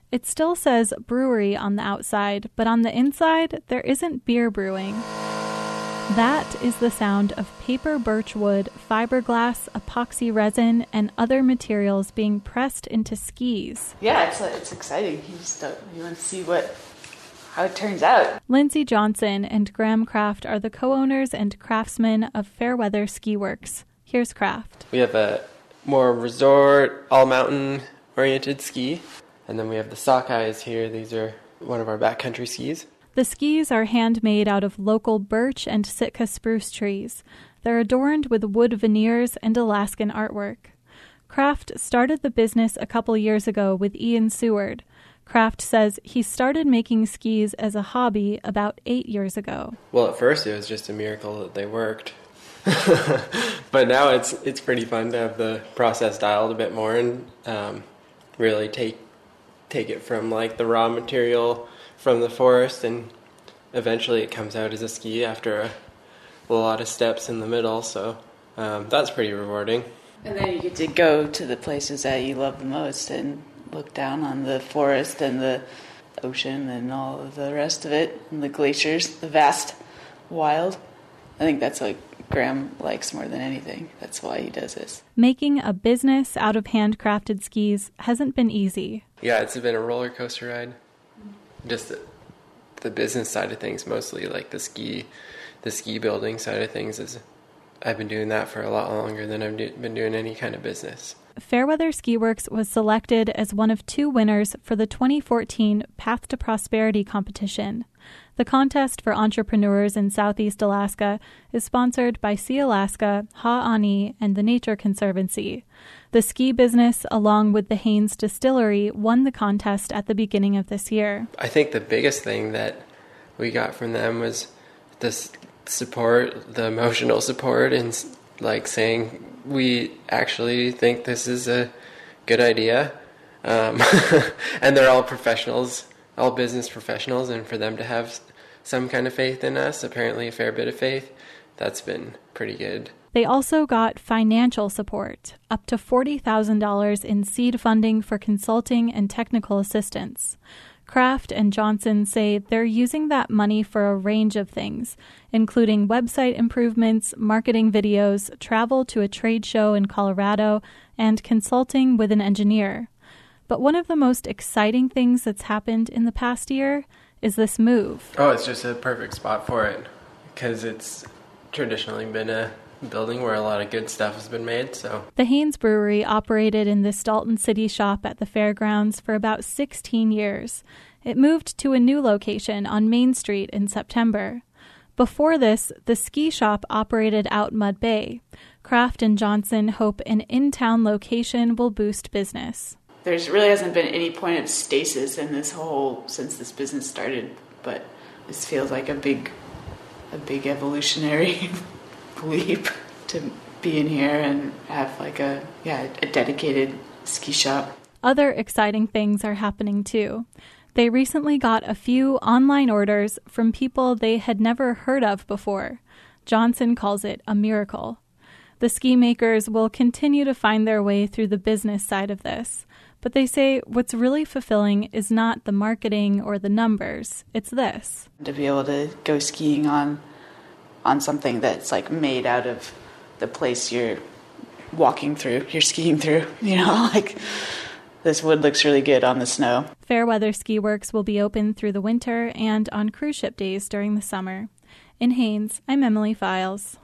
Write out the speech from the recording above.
It still says brewery on the outside, but on the inside, there isn't beer brewing. That is the sound of paper birch wood, fiberglass, epoxy resin, and other materials being pressed into skis. Yeah, it's exciting. You want to see how it turns out. Lindsay Johnson and Graham Kraft are the co-owners and craftsmen of Fairweather Ski Works. Here's Kraft. We have a more resort, all-mountain-oriented ski. And then we have the Sockeyes here. These are one of our backcountry skis. The skis are handmade out of local birch and Sitka spruce trees. They're adorned with wood veneers and Alaskan artwork. Kraft started the business a couple years ago with Ian Seward. Kraft says he started making skis as a hobby about 8 years ago. Well, at first it was just a miracle that they worked. But now it's pretty fun to have the process dialed a bit more and really take it from like the raw material from the forest, and eventually it comes out as a ski after a lot of steps in the middle, so that's pretty rewarding. And then you get to go to the places that you love the most and look down on the forest and the ocean and all of the rest of it, and the glaciers, the vast wild. I think that's what Graham likes more than anything. That's why he does this. Making a business out of handcrafted skis hasn't been easy. Yeah, it's been a roller coaster ride. Just the business side of things, mostly like the ski building side of things, I've been doing that for a lot longer than I've been doing any kind of business. Fairweather Ski Works was selected as one of 2 winners for the 2014 Path to Prosperity competition. The contest for entrepreneurs in Southeast Alaska is sponsored by Sea Alaska, Ha'ani, and the Nature Conservancy. The ski business, along with the Haines Distillery, won the contest at the beginning of this year. I think the biggest thing that we got from them was this support, the emotional support, and like saying, we actually think this is a good idea. And they're all professionals, all business professionals, and for them to have some kind of faith in us, apparently a fair bit of faith, that's been pretty good. They also got financial support, up to $40,000 in seed funding for consulting and technical assistance. Kraft and Johnson say they're using that money for a range of things, including website improvements, marketing videos, travel to a trade show in Colorado, and consulting with an engineer. But one of the most exciting things that's happened in the past year is this move. Oh, it's just a perfect spot for it, because it's traditionally been a building where a lot of good stuff has been made. So the Haines Brewery operated in this Dalton City shop at the fairgrounds for about 16 years. It moved to a new location on Main Street in September. Before this, the ski shop operated out Mud Bay. Kraft and Johnson hope an in-town location will boost business. There really hasn't been any point of stasis in since this business started, but this feels like a big evolutionary leap to be in here and have like a dedicated ski shop. Other exciting things are happening too. They recently got a few online orders from people they had never heard of before. Johnson calls it a miracle. The ski makers will continue to find their way through the business side of this, but they say what's really fulfilling is not the marketing or the numbers, it's this. To be able to go skiing on something that's like made out of the place you're skiing through, like this wood looks really good on the snow. Fairweather Ski Works will be open through the winter and on cruise ship days during the summer. In Haines, I'm Emily Files.